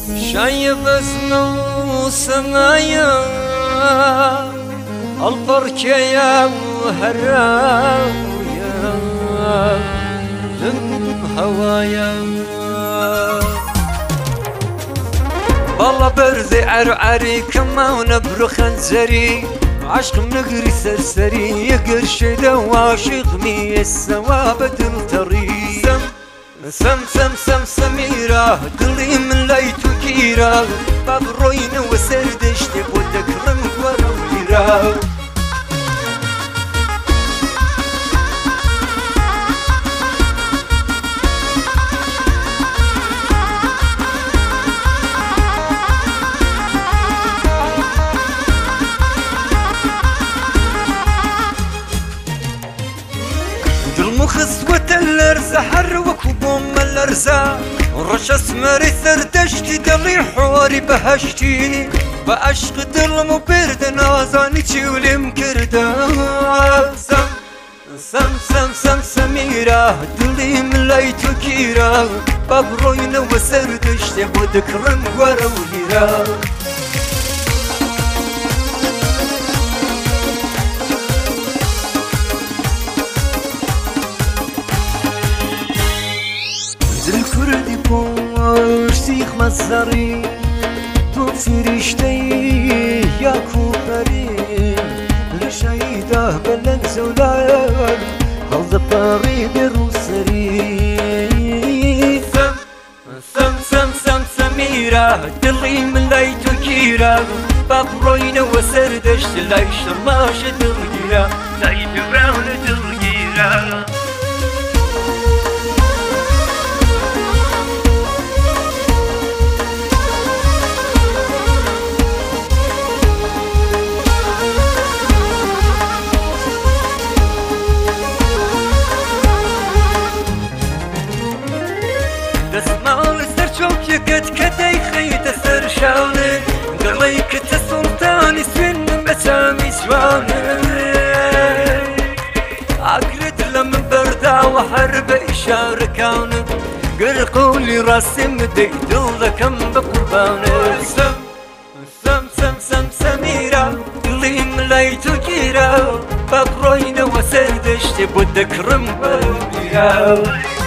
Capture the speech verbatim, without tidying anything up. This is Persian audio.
شايب اسمه سمايا البركة يا هراويا لم هوايا بالله برد عرعري كما ونبر خنزري عشق نقري سرسري يقرش دواشق مي السواب دلتري سم سم سم سم سميرة دلي من ليتو كيرا باب روين وسردش تبودك رمك ورويرا خصوة الارزة حروك وبوم الارزة ورش اسمري سردشتي دلي حواري بهشتي بأشق دلم وبرد نازاني تشولي مكردا سم سم سم سم سميرة دلي ملايتو كيرا بابروين وسردشتي بودك رم وروهيرا الكردي بوش سيخ مزاري تو فرشتي يا كوبري لشهيده بلد زولان هل باري بروسري سم سم سم سم سميرة دلي ملايتو كيرا بابروين وسردشت لا يشرماش دلقيرا لا يدبرون دلقيرا دسمال سر چوک یکت کدی خیت سر شانه قلی کت سلطانی سن بسامی جوانه عقرد لم بردا وحرب اشاره كونه قرقولي راسي مدي دل كم بقربانه سم سم سم سم سميرة اللي ملايتو كيرا بقروين وسردشتي بدك رم بلبيا